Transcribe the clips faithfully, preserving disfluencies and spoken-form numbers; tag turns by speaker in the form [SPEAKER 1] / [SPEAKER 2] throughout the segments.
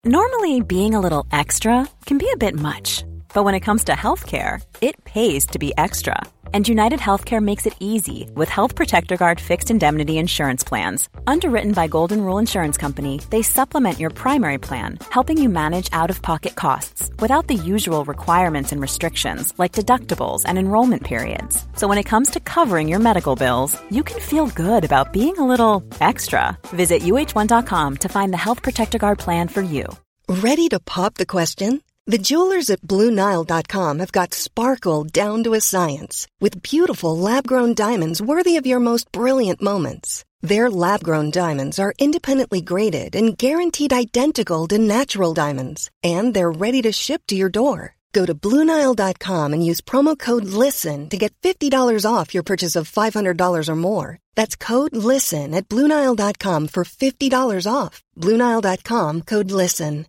[SPEAKER 1] Normally, being a little extra can be a bit much, but when it comes to healthcare, it pays to be extra. And United Healthcare makes it easy with Health Protector Guard fixed indemnity insurance plans. Underwritten by Golden Rule Insurance Company, they supplement your primary plan, helping you manage out-of-pocket costs without the usual requirements and restrictions like deductibles and enrollment periods. So when it comes to covering your medical bills, you can feel good about being a little extra. Visit U H one dot com to find the Health Protector Guard plan for you.
[SPEAKER 2] Ready to pop the question? The jewelers at Blue Nile dot com have got sparkle down to a science with beautiful lab-grown diamonds worthy of your most brilliant moments. Their lab-grown diamonds are independently graded and guaranteed identical to natural diamonds, and they're ready to ship to your door. Go to Blue Nile dot com and use promo code LISTEN to get fifty dollars off your purchase of five hundred dollars or more. That's code LISTEN at Blue Nile dot com for fifty dollars off. Blue Nile dot com, code LISTEN.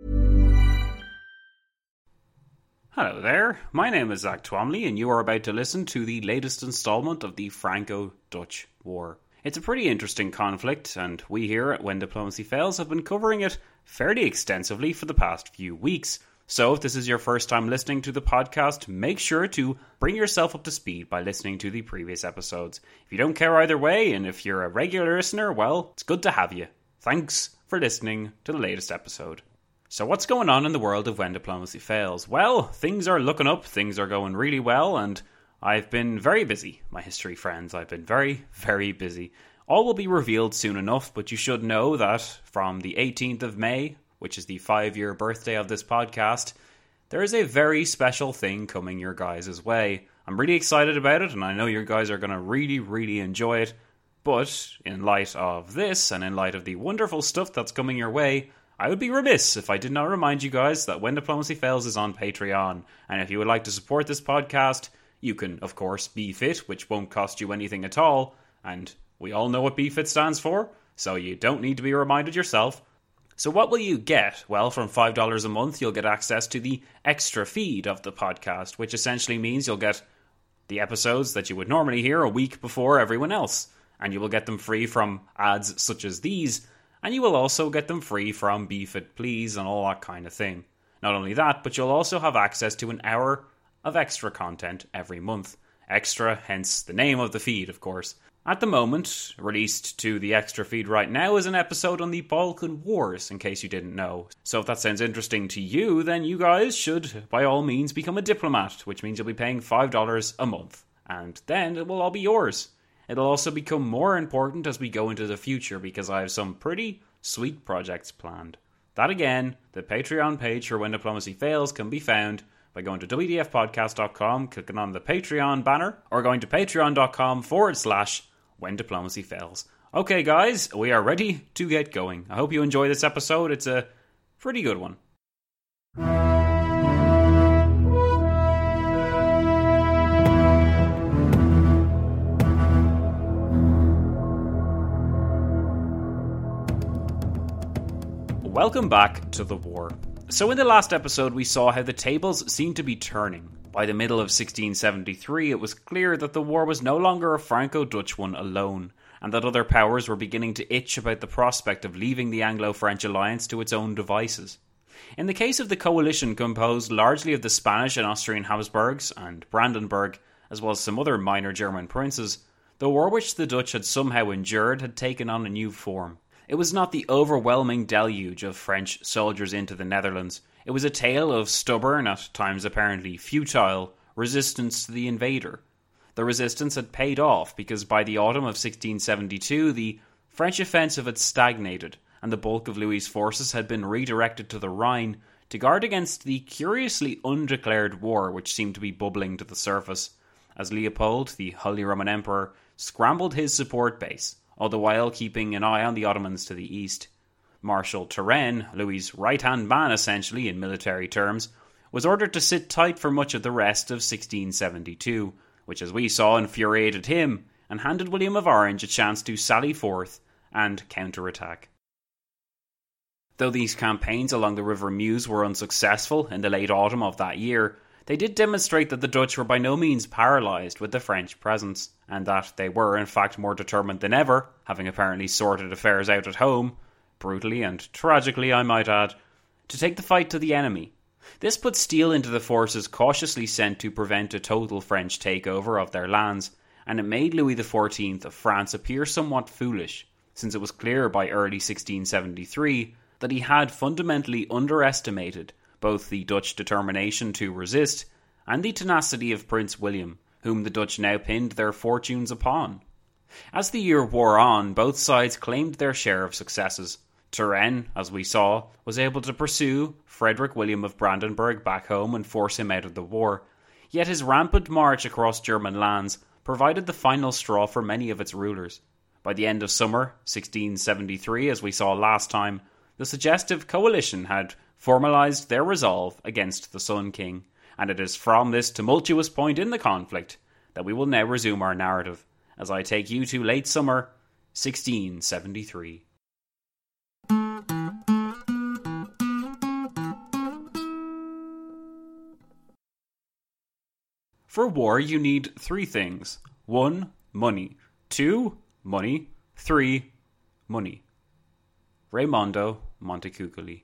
[SPEAKER 3] Hello there, my name is Zach Twomley and you are about to listen to the latest installment of the Franco-Dutch War. It's a pretty interesting conflict and we here at When Diplomacy Fails have been covering it fairly extensively for the past few weeks. So if this is your first time listening to the podcast, make sure to bring yourself up to speed by listening to the previous episodes. If you don't care either way and if you're a regular listener, well, it's good to have you. Thanks for listening to the latest episode. So what's going on in the world of When Diplomacy Fails? Well, things are looking up, things are going really well, and I've been very busy, my history friends. I've been very, very busy. All will be revealed soon enough, but you should know that from the eighteenth of May, which is the five-year birthday of this podcast, there is a very special thing coming your guys' way. I'm really excited about it, and I know you guys are going to really, really enjoy it. But in light of this, and in light of the wonderful stuff that's coming your way, I would be remiss if I did not remind you guys that When Diplomacy Fails is on Patreon, and if you would like to support this podcast, you can, of course, B F I T, which won't cost you anything at all, and we all know what B F I T stands for, so you don't need to be reminded yourself. So what will you get? Well, from five dollars a month, you'll get access to the extra feed of the podcast, which essentially means you'll get the episodes that you would normally hear a week before everyone else, and you will get them free from ads such as these, and you will also get them free from B F I T Please and all that kind of thing. Not only that, but you'll also have access to an hour of extra content every month. Extra, hence the name of the feed, of course. At the moment, released to the extra feed right now is an episode on the Balkan Wars, in case you didn't know. So if that sounds interesting to you, then you guys should, by all means, become a diplomat, which means you'll be paying five dollars a month. And then it will all be yours. It'll also become more important as we go into the future because I have some pretty sweet projects planned. That again, the Patreon page for When Diplomacy Fails can be found by going to w d f podcast dot com, clicking on the Patreon banner, or going to patreon.com forward slash When Diplomacy Fails. Okay guys, we are ready to get going. I hope you enjoy this episode. It's a pretty good one. Welcome back to the war. So in the last episode we saw how the tables seemed to be turning. By the middle of sixteen seventy-three it was clear that the war was no longer a Franco-Dutch one alone, and that other powers were beginning to itch about the prospect of leaving the Anglo-French alliance to its own devices. In the case of the coalition composed largely of the Spanish and Austrian Habsburgs and Brandenburg, as well as some other minor German princes, the war which the Dutch had somehow endured had taken on a new form. It was not the overwhelming deluge of French soldiers into the Netherlands. It was a tale of stubborn, at times apparently futile, resistance to the invader. The resistance had paid off because by the autumn of sixteen seventy-two the French offensive had stagnated and the bulk of Louis's forces had been redirected to the Rhine to guard against the curiously undeclared war which seemed to be bubbling to the surface, as Leopold, the Holy Roman Emperor, scrambled his support base, all the while keeping an eye on the Ottomans to the east. Marshal Turenne, Louis's right-hand man essentially in military terms, was ordered to sit tight for much of the rest of sixteen seventy-two, which as we saw infuriated him and handed William of Orange a chance to sally forth and counterattack. Though these campaigns along the River Meuse were unsuccessful in the late autumn of that year, they did demonstrate that the Dutch were by no means paralysed with the French presence, and that they were in fact more determined than ever, having apparently sorted affairs out at home, brutally and tragically I might add, to take the fight to the enemy. This put steel into the forces cautiously sent to prevent a total French takeover of their lands, and it made Louis the fourteenth of France appear somewhat foolish, since it was clear by early sixteen seventy-three that he had fundamentally underestimated both the Dutch determination to resist and the tenacity of Prince William, whom the Dutch now pinned their fortunes upon. As the year wore on, both sides claimed their share of successes. Turenne, as we saw, was able to pursue Frederick William of Brandenburg back home and force him out of the war, yet his rampant march across German lands provided the final straw for many of its rulers. By the end of summer sixteen seventy-three, as we saw last time, the suggestive coalition had formalised their resolve against the Sun King, and it is from this tumultuous point in the conflict that we will now resume our narrative, as I take you to late summer sixteen seventy-three. For war, you need three things. One, money. Two, money. Three, money. Raimondo Montecuccoli.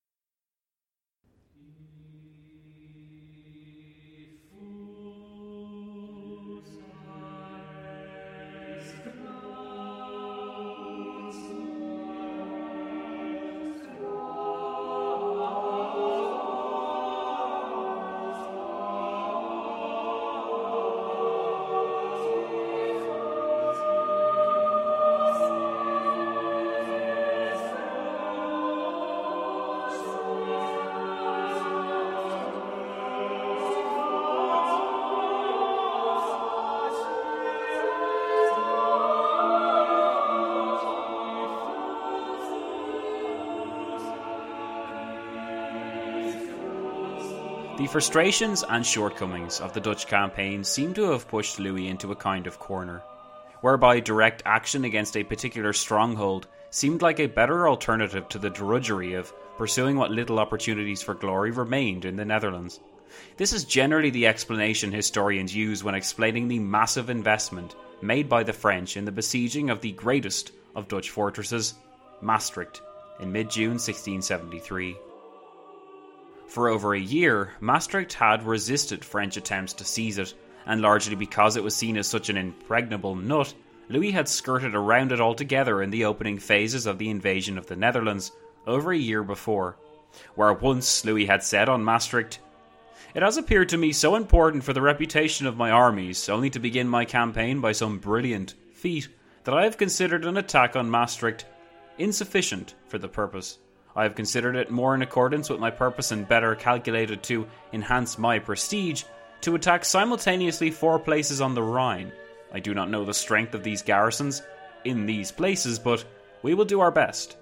[SPEAKER 3] The frustrations and shortcomings of the Dutch campaign seem to have pushed Louis into a kind of corner, whereby direct action against a particular stronghold seemed like a better alternative to the drudgery of pursuing what little opportunities for glory remained in the Netherlands. This is generally the explanation historians use when explaining the massive investment made by the French in the besieging of the greatest of Dutch fortresses, Maastricht, in mid-June sixteen seventy-three. For over a year, Maastricht had resisted French attempts to seize it, and largely because it was seen as such an impregnable nut, Louis had skirted around it altogether in the opening phases of the invasion of the Netherlands over a year before, where once Louis had said on Maastricht, "It has appeared to me so important for the reputation of my armies only to begin my campaign by some brilliant feat that I have considered an attack on Maastricht insufficient for the purpose. I have considered it more in accordance with my purpose and better calculated to enhance my prestige to attack simultaneously four places on the Rhine. I do not know the strength of these garrisons in these places, but we will do our best."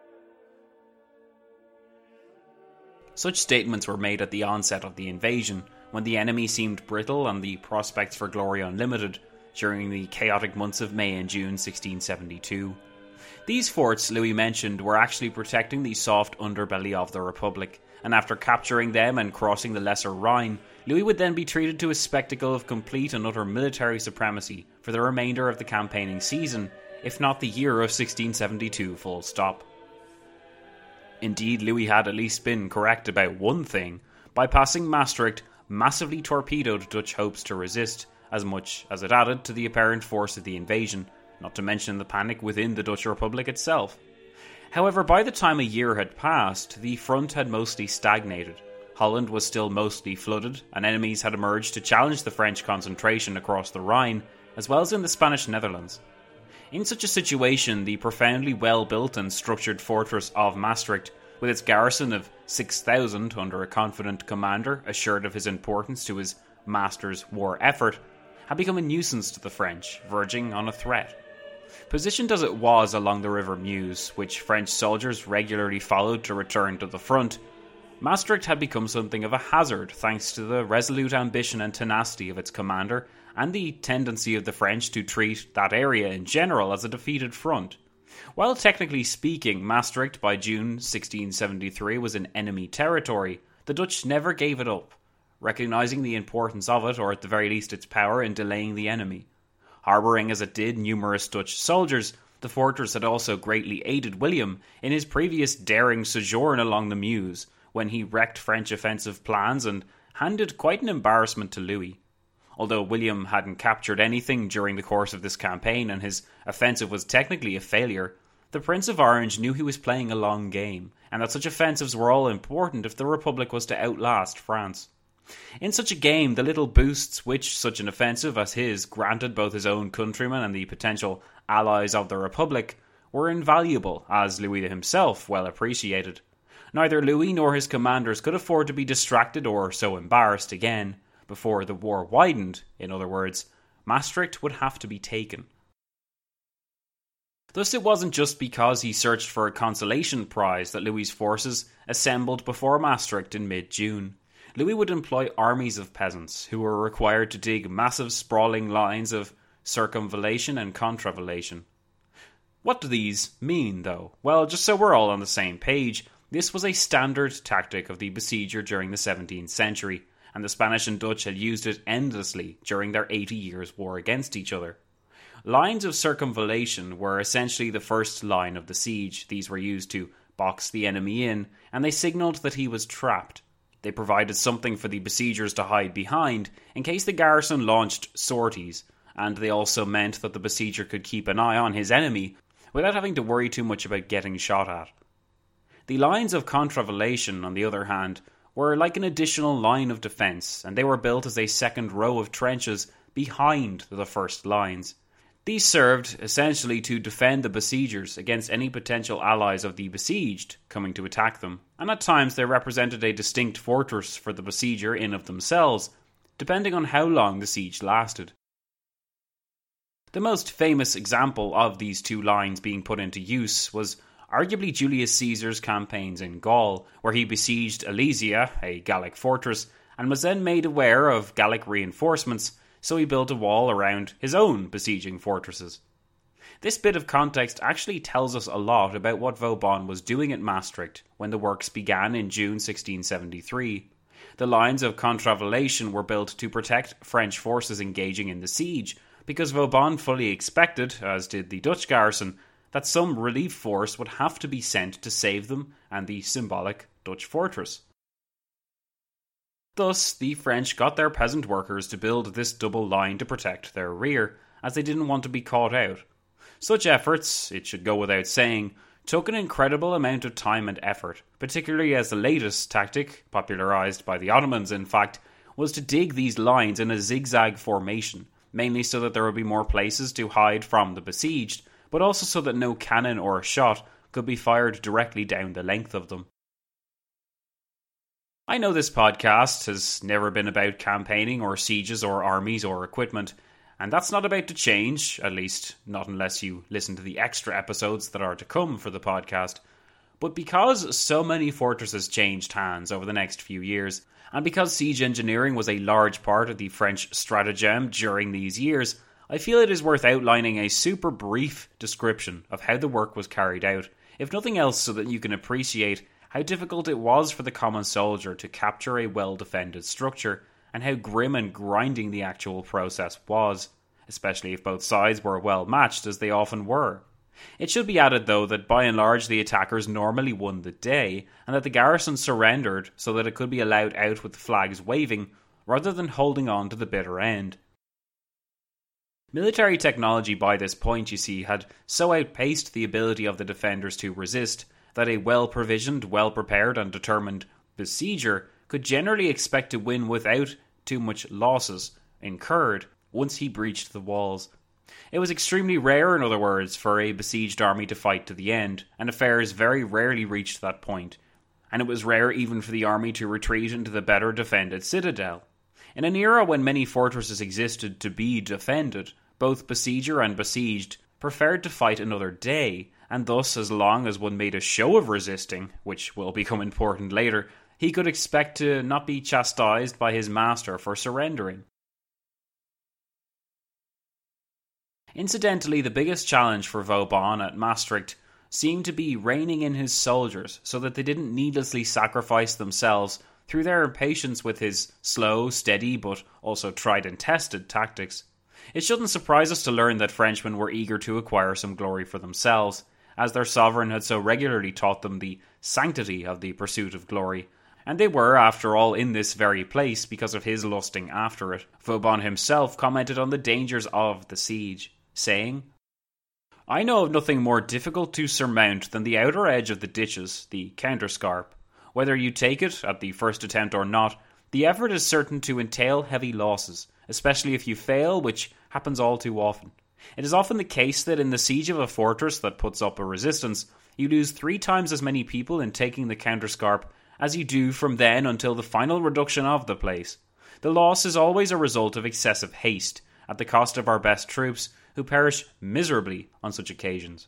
[SPEAKER 3] Such statements were made at the onset of the invasion, when the enemy seemed brittle and the prospects for glory unlimited, during the chaotic months of May and June sixteen seventy-two. These forts Louis mentioned were actually protecting the soft underbelly of the Republic, and after capturing them and crossing the Lesser Rhine, Louis would then be treated to a spectacle of complete and utter military supremacy for the remainder of the campaigning season, if not the year of sixteen seventy-two full stop. Indeed, Louis had at least been correct about one thing. By passing Maastricht, massively torpedoed Dutch hopes to resist, as much as it added to the apparent force of the invasion, not to mention the panic within the Dutch Republic itself. However, by the time a year had passed, the front had mostly stagnated. Holland was still mostly flooded, and enemies had emerged to challenge the French concentration across the Rhine, as well as in the Spanish Netherlands. In such a situation, the profoundly well-built and structured fortress of Maastricht, with its garrison of six thousand under a confident commander assured of his importance to his master's war effort, had become a nuisance to the French, verging on a threat. Positioned as it was along the River Meuse, which French soldiers regularly followed to return to the front, Maastricht had become something of a hazard thanks to the resolute ambition and tenacity of its commander and the tendency of the French to treat that area in general as a defeated front. While technically speaking, Maastricht by June sixteen seventy-three was in enemy territory, the Dutch never gave it up, recognising the importance of it, or at the very least its power in delaying the enemy. Harbouring as it did numerous Dutch soldiers, The fortress had also greatly aided William in his previous daring sojourn along the Meuse, when he wrecked French offensive plans and handed quite an embarrassment to Louis. Although William hadn't captured anything during the course of this campaign and his offensive was technically a failure, the Prince of Orange knew he was playing a long game, and that such offensives were all important if the Republic was to outlast France. In such a game, the little boosts which such an offensive as his granted both his own countrymen and the potential allies of the Republic were invaluable, as Louis himself well appreciated. Neither Louis nor his commanders could afford to be distracted or so embarrassed again. Before the war widened, in other words, Maastricht would have to be taken. Thus it wasn't just because he searched for a consolation prize that Louis's forces assembled before Maastricht in mid-June. Louis would employ armies of peasants who were required to dig massive sprawling lines of circumvallation and contravallation. What do these mean, though? Well, just so we're all on the same page, this was a standard tactic of the besieger during the seventeenth century, and the Spanish and Dutch had used it endlessly during their eighty years' war against each other. Lines of circumvallation were essentially the first line of the siege. These were used to box the enemy in, and they signalled that he was trapped. They provided something for the besiegers to hide behind in case the garrison launched sorties, and they also meant that the besieger could keep an eye on his enemy without having to worry too much about getting shot at. The lines of contravallation, on the other hand, were like an additional line of defence, and they were built as a second row of trenches behind the first lines. These served essentially to defend the besiegers against any potential allies of the besieged coming to attack them, and at times they represented a distinct fortress for the besieger in of themselves, depending on how long the siege lasted. The most famous example of these two lines being put into use was arguably Julius Caesar's campaigns in Gaul, where he besieged Alesia, a Gallic fortress, and was then made aware of Gallic reinforcements, so he built a wall around his own besieging fortresses. This bit of context actually tells us a lot about what Vauban was doing at Maastricht when the works began in June sixteen seventy-three. The lines of contravallation were built to protect French forces engaging in the siege, because Vauban fully expected, as did the Dutch garrison, that some relief force would have to be sent to save them and the symbolic Dutch fortress. Thus, the French got their peasant workers to build this double line to protect their rear, as they didn't want to be caught out. Such efforts, it should go without saying, took an incredible amount of time and effort, particularly as the latest tactic, popularised by the Ottomans in fact, was to dig these lines in a zigzag formation, mainly so that there would be more places to hide from the besieged, but also so that no cannon or shot could be fired directly down the length of them. I know this podcast has never been about campaigning or sieges or armies or equipment, and that's not about to change, at least not unless you listen to the extra episodes that are to come for the podcast. But because so many fortresses changed hands over the next few years, and because siege engineering was a large part of the French stratagem during these years, I feel it is worth outlining a super brief description of how the work was carried out, if nothing else so that you can appreciate how difficult it was for the common soldier to capture a well-defended structure, and how grim and grinding the actual process was, especially if both sides were well matched as they often were. It should be added though that by and large the attackers normally won the day, and that the garrison surrendered so that it could be allowed out with the flags waving, rather than holding on to the bitter end. Military technology by this point, you see, had so outpaced the ability of the defenders to resist, that a well-provisioned, well-prepared and determined besieger could generally expect to win without too much losses incurred once he breached the walls. It was extremely rare, in other words, for a besieged army to fight to the end, and affairs very rarely reached that point, and it was rare even for the army to retreat into the better defended citadel. In an era when many fortresses existed to be defended, both besieger and besieged preferred to fight another day, and thus as long as one made a show of resisting, which will become important later, he could expect to not be chastised by his master for surrendering. Incidentally, the biggest challenge for Vauban at Maastricht seemed to be reining in his soldiers so that they didn't needlessly sacrifice themselves through their impatience with his slow, steady, but also tried and tested tactics. It shouldn't surprise us to learn that Frenchmen were eager to acquire some glory for themselves, as their sovereign had so regularly taught them the sanctity of the pursuit of glory, and they were, after all, in this very place because of his lusting after it. Vauban himself commented on the dangers of the siege, saying, "I know of nothing more difficult to surmount than the outer edge of the ditches, the counterscarp. Whether you take it at the first attempt or not, the effort is certain to entail heavy losses, especially if you fail, which happens all too often. It is often the case that in the siege of a fortress that puts up a resistance, you lose three times as many people in taking the counterscarp as you do from then until the final reduction of the place. The loss is always a result of excessive haste, at the cost of our best troops, who perish miserably on such occasions."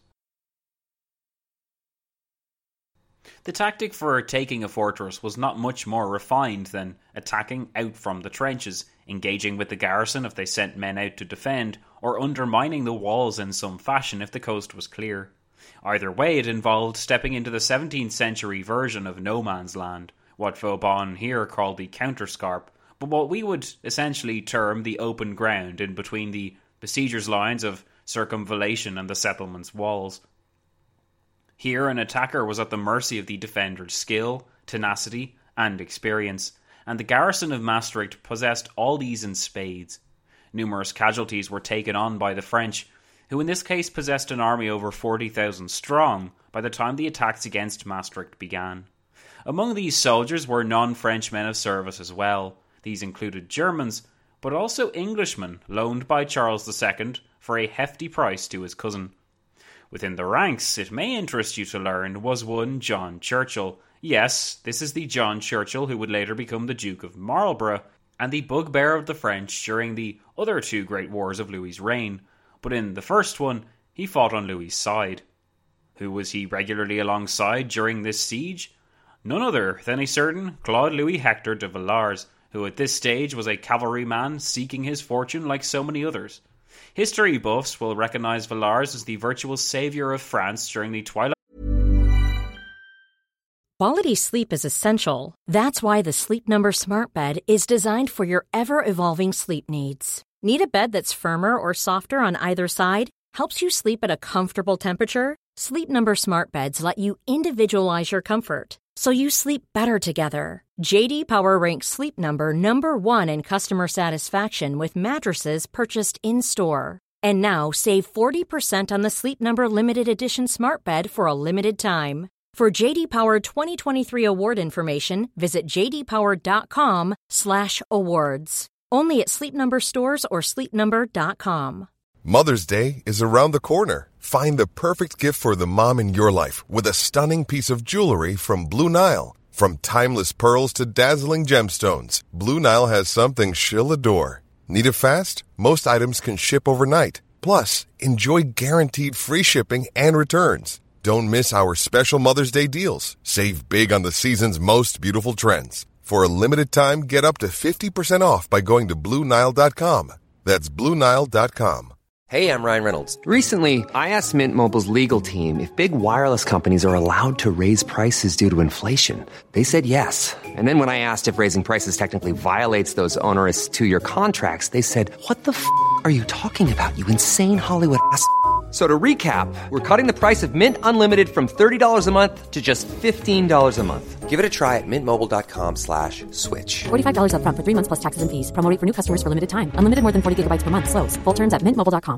[SPEAKER 3] The tactic for taking a fortress was not much more refined than attacking out from the trenches, engaging with the garrison if they sent men out to defend, or undermining the walls in some fashion if the coast was clear. Either way, it involved stepping into the seventeenth century version of no man's land, what Vauban here called the counterscarp, but what we would essentially term the open ground in between the besiegers' lines of circumvallation and the settlement's walls. Here, an attacker was at the mercy of the defender's skill, tenacity, and experience, and the garrison of Maastricht possessed all these in spades. Numerous casualties were taken on by the French, who in this case possessed an army over forty thousand strong by the time the attacks against Maastricht began. Among these soldiers were non-French men of service as well. These included Germans, but also Englishmen loaned by Charles the Second for a hefty price to his cousin. Within the ranks, it may interest you to learn, was one John Churchill. Yes, this is the John Churchill who would later become the Duke of Marlborough, and the bugbear of the French during the other two great wars of Louis's reign. But in the first one, he fought on Louis's side. Who was he regularly alongside during this siege? None other than a certain Claude Louis Hector de Villars, who at this stage was a cavalryman seeking his fortune like so many others. History buffs will recognise Villars as the virtual saviour of France during the twilight.
[SPEAKER 4] Quality sleep is essential. That's why the Sleep Number Smart Bed is designed for your ever-evolving sleep needs. Need a bed that's firmer or softer on either side? Helps you sleep at a comfortable temperature? Sleep Number Smart Beds let you individualize your comfort, so you sleep better together. J D Power ranks Sleep Number number one in customer satisfaction with mattresses purchased in-store. And now save forty percent on the Sleep Number Limited Edition Smart Bed for a limited time. For J D Power twenty twenty-three award information, visit jdpower.com slash awards. Only at Sleep Number stores or sleep number dot com.
[SPEAKER 5] Mother's Day is around the corner. Find the perfect gift for the mom in your life with a stunning piece of jewelry from Blue Nile. From timeless pearls to dazzling gemstones, Blue Nile has something she'll adore. Need it fast? Most items can ship overnight. Plus, enjoy guaranteed free shipping and returns. Don't miss our special Mother's Day deals. Save big on the season's most beautiful trends. For a limited time, get up to fifty percent off by going to Blue Nile dot com. That's Blue Nile dot com.
[SPEAKER 6] Hey, I'm Ryan Reynolds. Recently, I asked Mint Mobile's legal team if big wireless companies are allowed to raise prices due to inflation. They said yes. And then when I asked if raising prices technically violates those onerous two-year contracts, they said, what the f*** are you talking about, you insane Hollywood ass f- So to recap, we're cutting the price of Mint Unlimited from thirty dollars a month to just fifteen dollars a month. Give it a try at mintmobile.com slash switch.
[SPEAKER 7] forty-five dollars up front for three months plus taxes and fees. Promo rate for new customers for limited time. Unlimited more than forty gigabytes per month. Slows full terms at mint mobile dot com.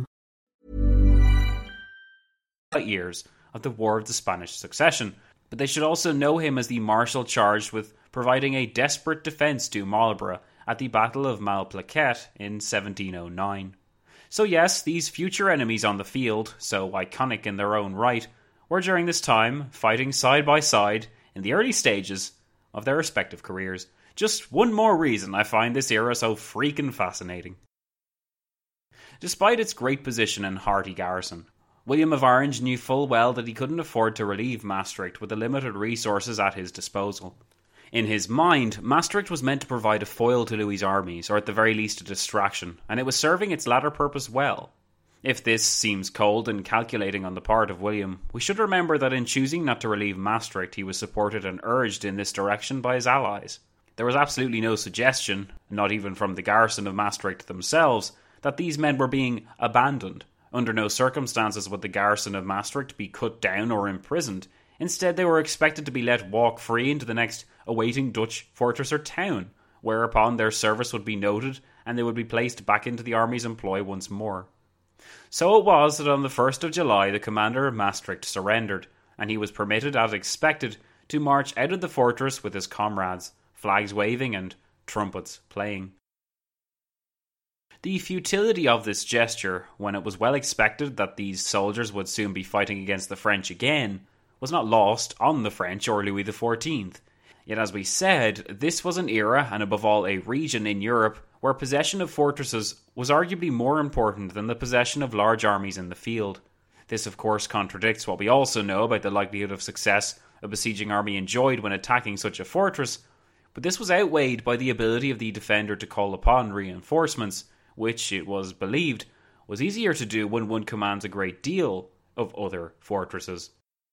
[SPEAKER 3] Years of the War of the Spanish Succession, but they should also know him as the marshal charged with providing a desperate defence to Marlborough at the Battle of Malplaquet in seventeen oh nine. So yes, these future enemies on the field, so iconic in their own right, were during this time fighting side by side in the early stages of their respective careers. Just one more reason I find this era so freaking fascinating. Despite its great position and hearty garrison, William of Orange knew full well that he couldn't afford to relieve Maastricht with the limited resources at his disposal. In his mind, Maastricht was meant to provide a foil to Louis's armies, or at the very least a distraction, and it was serving its latter purpose well. If this seems cold and calculating on the part of William, we should remember that in choosing not to relieve Maastricht, he was supported and urged in this direction by his allies. There was absolutely no suggestion, not even from the garrison of Maastricht themselves, that these men were being abandoned. Under no circumstances would the garrison of Maastricht be cut down or imprisoned. Instead, they were expected to be let walk free into the next awaiting Dutch fortress or town, whereupon their service would be noted and they would be placed back into the army's employ once more. So it was that on the first of July the commander of Maastricht surrendered, and he was permitted, as expected, to march out of the fortress with his comrades, flags waving and trumpets playing. The futility of this gesture, when it was well expected that these soldiers would soon be fighting against the French again, was not lost on the French or Louis the fourteenth. Yet, as we said, this was an era, and above all a region in Europe, where possession of fortresses was arguably more important than the possession of large armies in the field. This, of course, contradicts what we also know about the likelihood of success a besieging army enjoyed when attacking such a fortress, but this was outweighed by the ability of the defender to call upon reinforcements, which, it was believed, was easier to do when one commands a great deal of other fortresses.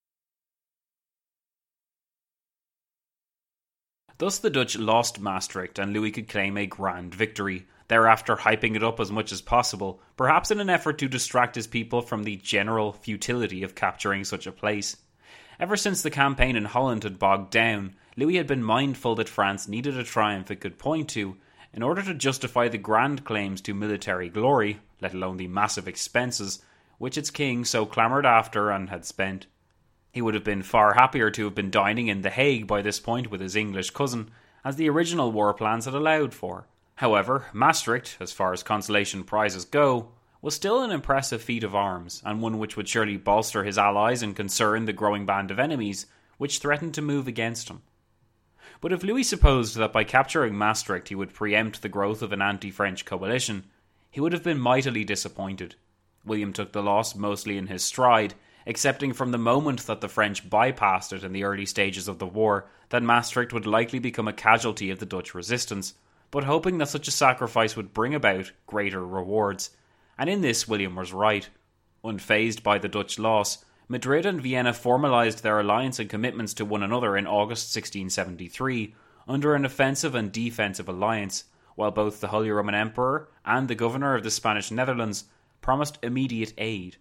[SPEAKER 3] Thus the Dutch lost Maastricht, and Louis could claim a grand victory, thereafter hyping it up as much as possible, perhaps in an effort to distract his people from the general futility of capturing such a place. Ever since the campaign in Holland had bogged down, Louis had been mindful that France needed a triumph it could point to, in order to justify the grand claims to military glory, let alone the massive expenses, which its king so clamoured after and had spent. He would have been far happier to have been dining in The Hague by this point with his English cousin, as the original war plans had allowed for. However, Maastricht, as far as consolation prizes go, was still an impressive feat of arms, and one which would surely bolster his allies and concern the growing band of enemies which threatened to move against him. But if Louis supposed that by capturing Maastricht he would preempt the growth of an anti-French coalition, he would have been mightily disappointed. William took the loss mostly in his stride, accepting from the moment that the French bypassed it in the early stages of the war that Maastricht would likely become a casualty of the Dutch resistance, but hoping that such a sacrifice would bring about greater rewards. And in this William was right. Unfazed by the Dutch loss, Madrid and Vienna formalised their alliance and commitments to one another in August sixteen seventy-three, under an offensive and defensive alliance, while both the Holy Roman Emperor and the governor of the Spanish Netherlands promised immediate aid.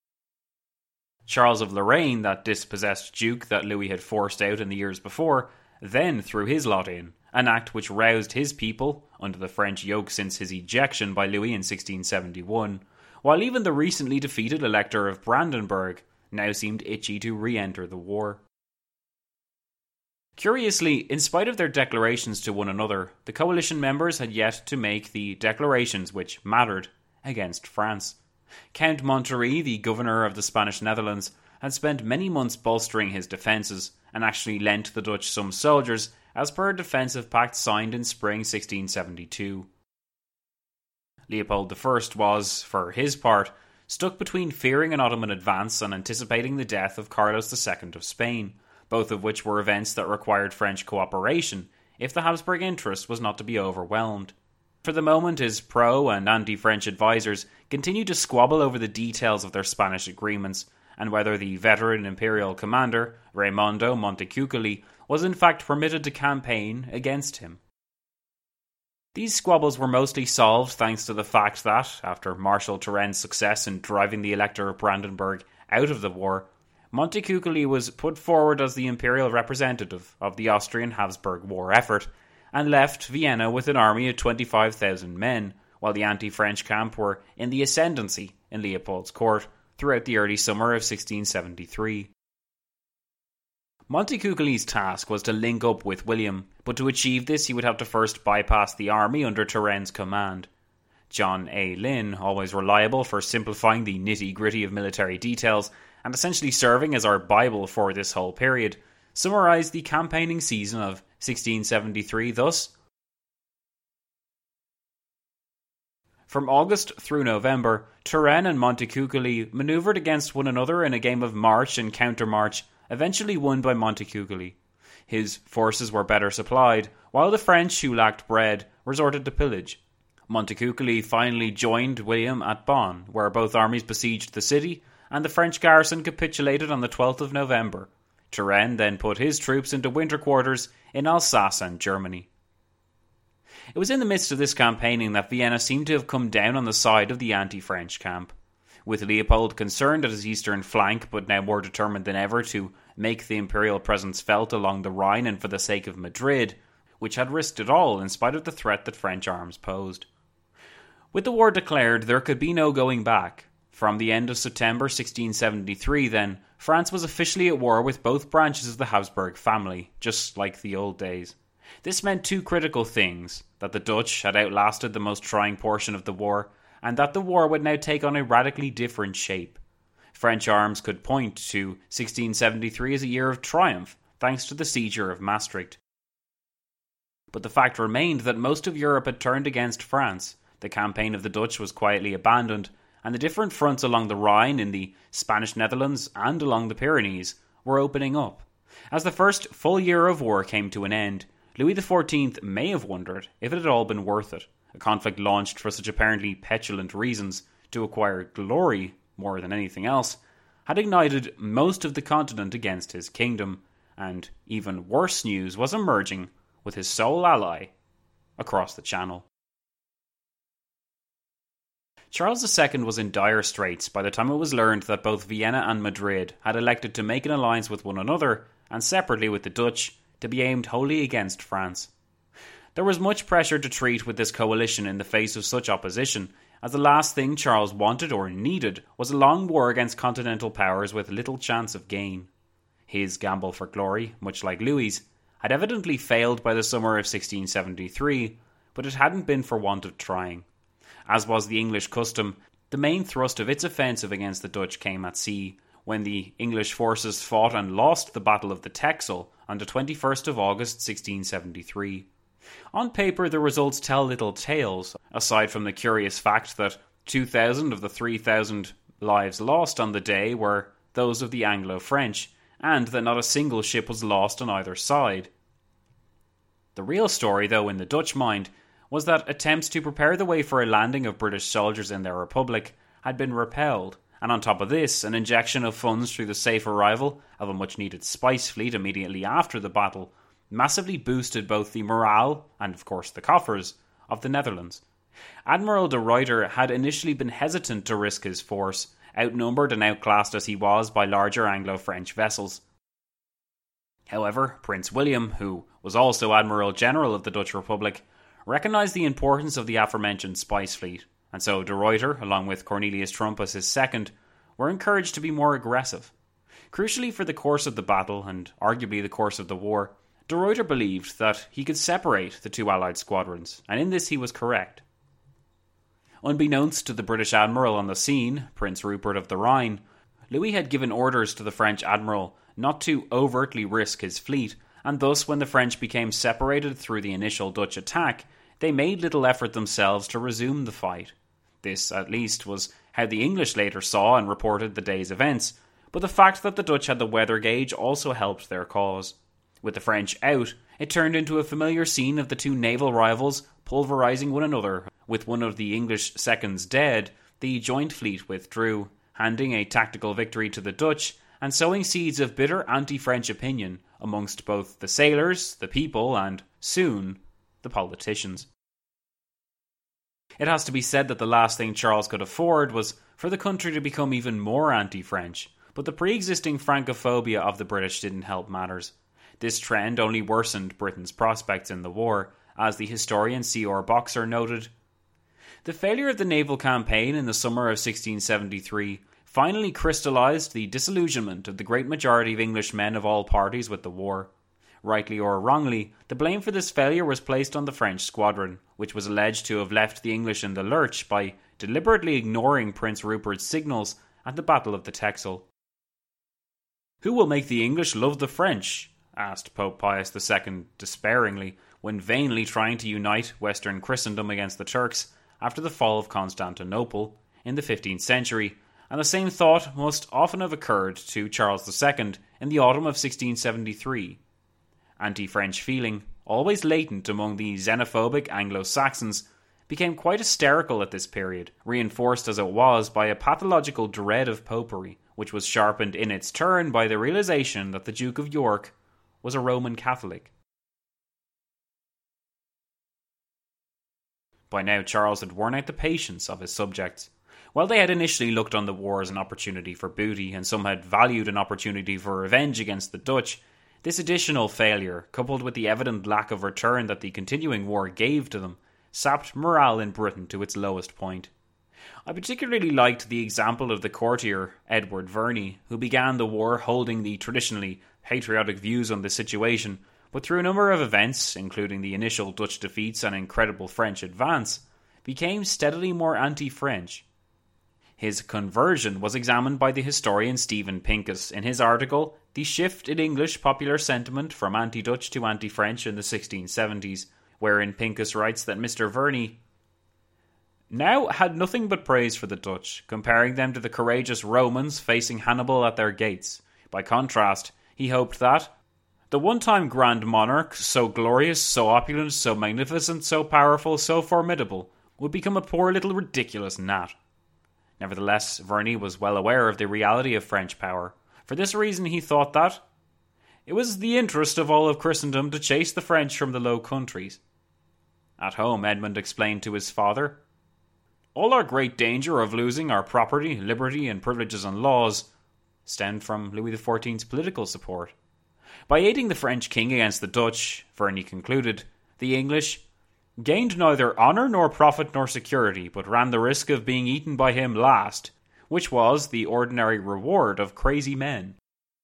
[SPEAKER 3] Charles of Lorraine, that dispossessed duke that Louis had forced out in the years before, then threw his lot in, an act which roused his people, under the French yoke since his ejection by Louis in sixteen seventy-one, while even the recently defeated Elector of Brandenburg now seemed itchy to re-enter the war. Curiously, in spite of their declarations to one another, the coalition members had yet to make the declarations which mattered against France. Count Monterrey, the governor of the Spanish Netherlands, had spent many months bolstering his defences, and actually lent the Dutch some soldiers as per a defensive pact signed in spring sixteen seventy-two. Leopold the First was, for his part, stuck between fearing an Ottoman advance and anticipating the death of Carlos the Second of Spain, both of which were events that required French cooperation if the Habsburg interest was not to be overwhelmed. For the moment, his pro- and anti-French advisers continued to squabble over the details of their Spanish agreements, and whether the veteran imperial commander, Raimondo Montecuccoli, was in fact permitted to campaign against him. These squabbles were mostly solved thanks to the fact that, after Marshal Turenne's success in driving the Elector of Brandenburg out of the war, Montecuccoli was put forward as the imperial representative of the Austrian Habsburg war effort, and left Vienna with an army of twenty-five thousand men, while the anti-French camp were in the ascendancy in Leopold's court throughout the early summer of sixteen seventy-three. Montecuccoli's task was to link up with William, but to achieve this he would have to first bypass the army under Turenne's command. John A. Lynn, always reliable for simplifying the nitty-gritty of military details and essentially serving as our Bible for this whole period, summarised the campaigning season of sixteen seventy-three thus: from August through November, Turenne and Montecuccoli manoeuvred against one another in a game of march and countermarch, eventually won by Montecuccoli. His forces were better supplied, while the French, who lacked bread, resorted to pillage. Montecuccoli finally joined William at Bonn, where both armies besieged the city, and the French garrison capitulated on the twelfth of November. Turenne then put his troops into winter quarters in Alsace and Germany. It was in the midst of this campaigning that Vienna seemed to have come down on the side of the anti-French camp. With Leopold concerned at his eastern flank, but now more determined than ever to make the imperial presence felt along the Rhine and for the sake of Madrid, which had risked it all in spite of the threat that French arms posed. With the war declared, there could be no going back. From the end of September sixteen seventy-three, then, France was officially at war with both branches of the Habsburg family, just like the old days. This meant two critical things: that the Dutch had outlasted the most trying portion of the war, and that the war would now take on a radically different shape. French arms could point to sixteen seventy-three as a year of triumph, thanks to the seizure of Maastricht. But the fact remained that most of Europe had turned against France, the campaign of the Dutch was quietly abandoned, and the different fronts along the Rhine, in the Spanish Netherlands, and along the Pyrenees were opening up. As the first full year of war came to an end, Louis the fourteenth may have wondered if it had all been worth it. A conflict launched for such apparently petulant reasons, to acquire glory more than anything else, had ignited most of the continent against his kingdom, and even worse news was emerging with his sole ally across the Channel. Charles the Second was in dire straits by the time it was learned that both Vienna and Madrid had elected to make an alliance with one another, and separately with the Dutch, to be aimed wholly against France. There was much pressure to treat with this coalition in the face of such opposition, as the last thing Charles wanted or needed was a long war against continental powers with little chance of gain. His gamble for glory, much like Louis's, had evidently failed by the summer of sixteen seventy-three, but it hadn't been for want of trying. As was the English custom, the main thrust of its offensive against the Dutch came at sea, when the English forces fought and lost the Battle of the Texel on the twenty-first of August sixteen seventy-three. On paper, the results tell little tales, aside from the curious fact that two thousand of the three thousand lives lost on the day were those of the Anglo-French, and that not a single ship was lost on either side. The real story, though, in the Dutch mind, was that attempts to prepare the way for a landing of British soldiers in their republic had been repelled, and on top of this, an injection of funds through the safe arrival of a much-needed spice fleet immediately after the battle massively boosted both the morale, and of course the coffers, of the Netherlands. Admiral de Ruyter had initially been hesitant to risk his force, outnumbered and outclassed as he was by larger Anglo-French vessels. However, Prince William, who was also Admiral General of the Dutch Republic, recognised the importance of the aforementioned spice fleet, and so de Ruyter, along with Cornelius Tromp as his second, were encouraged to be more aggressive. Crucially for the course of the battle, and arguably the course of the war, de Ruyter believed that he could separate the two Allied squadrons, and in this he was correct. Unbeknownst to the British Admiral on the scene, Prince Rupert of the Rhine, Louis had given orders to the French Admiral not to overtly risk his fleet, and thus when the French became separated through the initial Dutch attack, they made little effort themselves to resume the fight. This, at least, was how the English later saw and reported the day's events, but the fact that the Dutch had the weather gauge also helped their cause. With the French out, it turned into a familiar scene of the two naval rivals pulverising one another. With one of the English seconds dead, the joint fleet withdrew, handing a tactical victory to the Dutch and sowing seeds of bitter anti-French opinion amongst both the sailors, the people, and, soon, the politicians. It has to be said that the last thing Charles could afford was for the country to become even more anti-French, but the pre-existing Francophobia of the British didn't help matters. This trend only worsened Britain's prospects in the war, as the historian C R Boxer noted. The failure of the naval campaign in the summer of sixteen seventy-three finally crystallised the disillusionment of the great majority of Englishmen of all parties with the war. Rightly or wrongly, the blame for this failure was placed on the French squadron, which was alleged to have left the English in the lurch by deliberately ignoring Prince Rupert's signals at the Battle of the Texel. "Who will make the English love the French?" asked Pope Pius the Second despairingly, when vainly trying to unite Western Christendom against the Turks after the fall of Constantinople in the fifteenth century, and the same thought must often have occurred to Charles the Second in the autumn of sixteen seventy-three. Anti-French feeling, always latent among the xenophobic Anglo-Saxons, became quite hysterical at this period, reinforced as it was by a pathological dread of popery, which was sharpened in its turn by the realisation that the Duke of York was a Roman Catholic. By now, Charles had worn out the patience of his subjects. While they had initially looked on the war as an opportunity for booty, and some had valued an opportunity for revenge against the Dutch, this additional failure, coupled with the evident lack of return that the continuing war gave to them, sapped morale in Britain to its lowest point. I particularly liked the example of the courtier Edward Verney, who began the war holding the traditionally patriotic views on the situation, but through a number of events, including the initial Dutch defeats and incredible French advance, became steadily more anti-French. His conversion was examined by the historian Steven Pincus in his article The Shift in English Popular Sentiment from Anti-Dutch to Anti-French in the sixteen seventies, wherein Pincus writes that Mister Verney now had nothing but praise for the Dutch, comparing them to the courageous Romans facing Hannibal at their gates. By contrast, he hoped that the one-time grand monarch, so glorious, so opulent, so magnificent, so powerful, so formidable, would become a poor little ridiculous gnat. Nevertheless, Verney was well aware of the reality of French power. For this reason he thought that it was the interest of all of Christendom to chase the French from the Low Countries. At home, Edmund explained to his father, "All our great danger of losing our property, liberty, and privileges and laws stemmed from Louis the fourteenth's political support. By aiding the French king against the Dutch," Verney concluded, "the English gained neither honour nor profit nor security, but ran the risk of being eaten by him last, which was the ordinary reward of crazy men."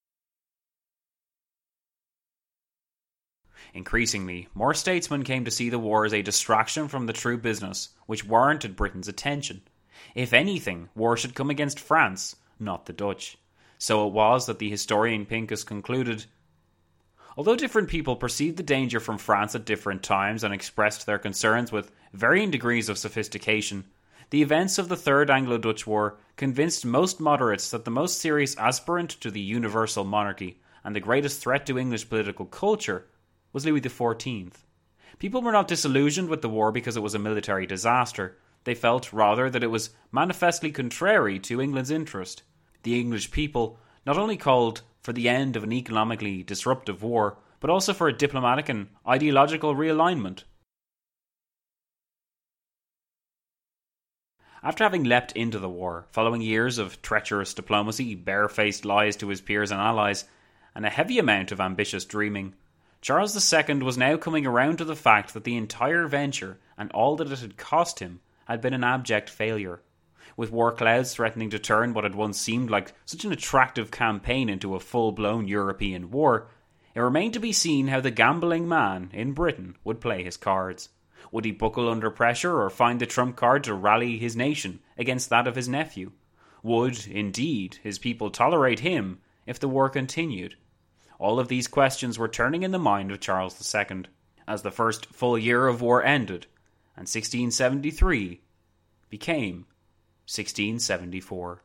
[SPEAKER 3] Increasingly, more statesmen came to see the war as a distraction from the true business, which warranted Britain's attention. If anything, war should come against France, not the Dutch. So it was that the historian Pincus concluded, although different people perceived the danger from France at different times and expressed their concerns with varying degrees of sophistication, the events of the Third Anglo-Dutch War convinced most moderates that the most serious aspirant to the universal monarchy and the greatest threat to English political culture was Louis the fourteenth. People were not disillusioned with the war because it was a military disaster. They felt, rather, that it was manifestly contrary to England's interest. The English people not only called for the end of an economically disruptive war, but also for a diplomatic and ideological realignment. After having leapt into the war, following years of treacherous diplomacy, barefaced lies to his peers and allies, and a heavy amount of ambitious dreaming, Charles the Second was now coming around to the fact that the entire venture and all that it had cost him had been an abject failure. With war clouds threatening to turn what had once seemed like such an attractive campaign into a full-blown European war, it remained to be seen how the gambling man in Britain would play his cards. Would he buckle under pressure or find the trump card to rally his nation against that of his nephew? Would, indeed, his people tolerate him if the war continued? All of these questions were turning in the mind of Charles the Second, as the first full year of war ended, and sixteen seventy-three became sixteen seventy-four.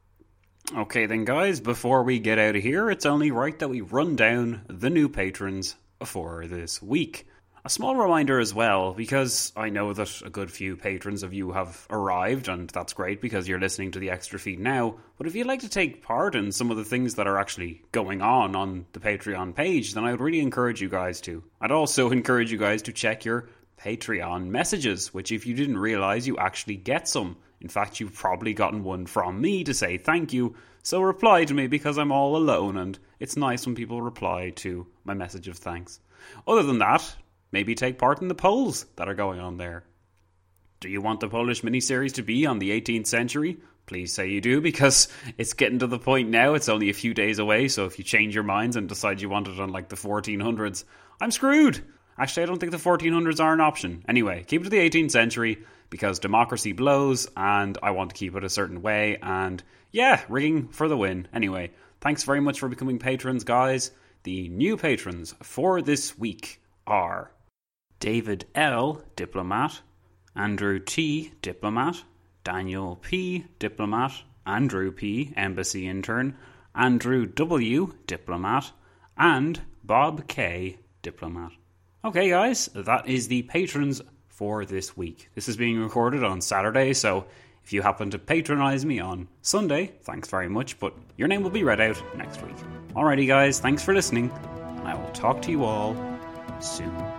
[SPEAKER 3] Okay then guys, before we get out of here, it's only right that we run down the new patrons for this week. A small reminder as well, because I know that a good few patrons of you have arrived, and that's great because you're listening to the extra feed now, but if you'd like to take part in some of the things that are actually going on on the Patreon page, then I would really encourage you guys to. I'd also encourage you guys to check your Patreon messages, which if you didn't realise, you actually get some. In fact, you've probably gotten one from me to say thank you, so reply to me because I'm all alone, and it's nice when people reply to my message of thanks. Other than that, maybe take part in the polls that are going on there. Do you want the Polish miniseries to be on the eighteenth century? Please say you do, because it's getting to the point now, it's only a few days away, so if you change your minds and decide you want it on like the fourteen hundreds, I'm screwed! Actually, I don't think the fourteen hundreds are an option. Anyway, keep it to the eighteenth century, because democracy blows, and I want to keep it a certain way, and yeah, rigging for the win. Anyway, thanks very much for becoming patrons, guys. The new patrons for this week are David L., Diplomat, Andrew T., Diplomat, Daniel P., Diplomat, Andrew P., Embassy Intern, Andrew W., Diplomat, and Bob K., Diplomat. Okay guys, that is the patrons for this week. This is being recorded on Saturday, so if you happen to patronise me on Sunday, thanks very much, but your name will be read out next week. Alrighty guys, thanks for listening, and I will talk to you all soon.